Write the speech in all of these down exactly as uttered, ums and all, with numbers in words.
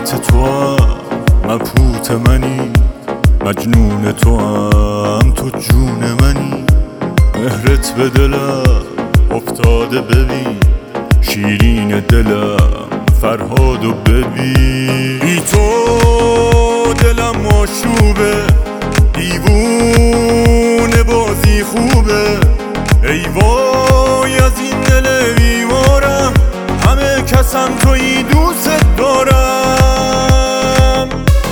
حیات تو هم مبهوت منی، مجنون تو هم تو جون منی. مهرت به دلم افتاده ببین، شیرین دلم فرهادو ببین. بی تو دلم مشروبه، دیوونه بازی خوبه. ای وای از این دل بیمارم، همه کسم تویی دوست دارم.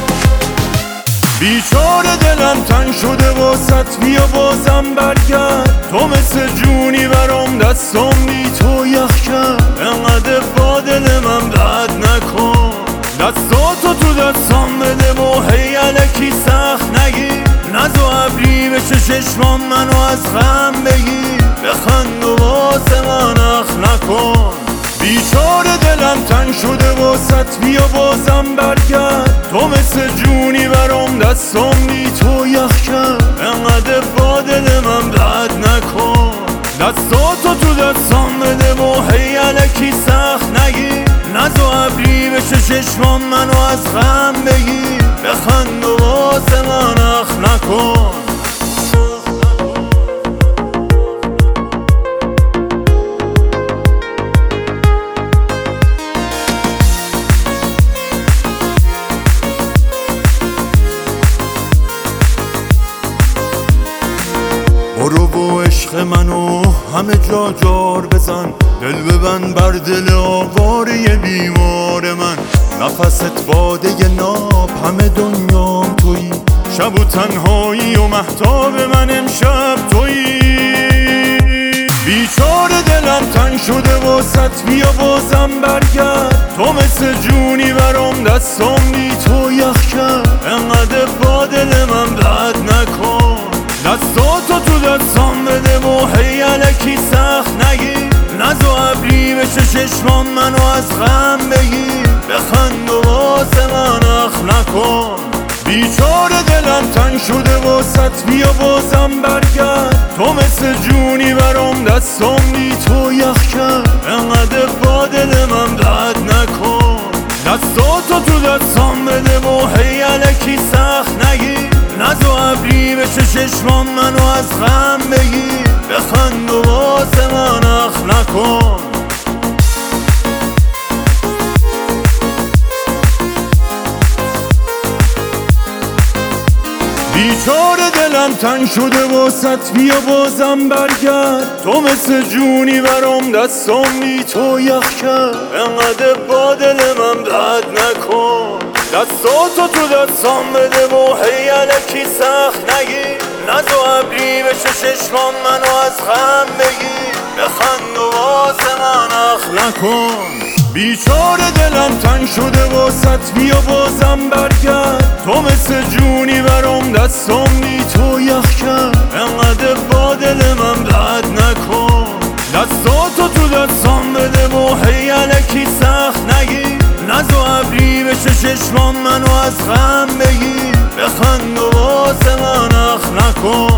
بیچاره دلم تنگ شده واسط، بیا بازم برگرد. تو مثل جونی برام دستم بی تو یخ کرد. انقدر با دل من بد نکن، دستاتو تو دستم بده و هی الکی سخت نگیر. نزو ابری بشه چشمام منو از غم بگیر. بخند و واسه من اخ نکن. بیچاره دلم تنگ شده واسط، بیا بازم برگرد. تو مثل جونی برام دستم بی تو یخ کرد. انقدر با دل من بد نکن، دستاتو تو دستم بده و هی الکی سخت نگیر. نزو ابری بشه چشمام منو از غم بگیر. بخند و واسه من اخ نکن. برو و عشق منو همه جا جار بزن. دل ببند بر دل آواره بیمار من. نفست باده ناب همه دنیام تویی. شب و تنهایی و مهتاب من امشب تویی. بیچاره دلم تنگ شده واسط، بیا بازم برگرد. تو مثل جونی برام دستم بی تو یخ کرد. انقدر با دل من بد نکن، دستاتو تو دستم بده و هی الکی سخت نگیر. نزو ابری بشه چشمام منو از غم بگیر. بخند و واسه من اخ نکن. بیچاره دلم تنگ شده واسط، بیا بازم برگرد. تو مثل جونی برام دستم بی تو یخ کرد. انقدر با دل من بد نکن، دستاتو تو دستم بده و هی الکی سخت نگیر. نزو ابری بشه چشمام منو از غم بگیر. بخند و واسه من اخ نکن. بیچاره دلم تنگ شده واسط، بیا بازم برگرد. تو مثل جونی برام دستم بی تو یخ کرد. انقدر با دل من بد نکن، دستاتو تو دستم بده و هی الکی سخت نگیر. نزو ابری بشه چشمام منو از غم بگیر. بخند و واسه من اخ نکن. بیچاره دلم تنگ شده واسط، بیا بازم برگرد. تو مثل جونی برام دستم بی تو یخ کرد. انقدر با دل من بد نکن، دستاتو تو دستم بده و هی الکی سخت نگیر. نزو ابری بشه چشمام منو از غم بگیر. بخند و واسه من اخ نکن.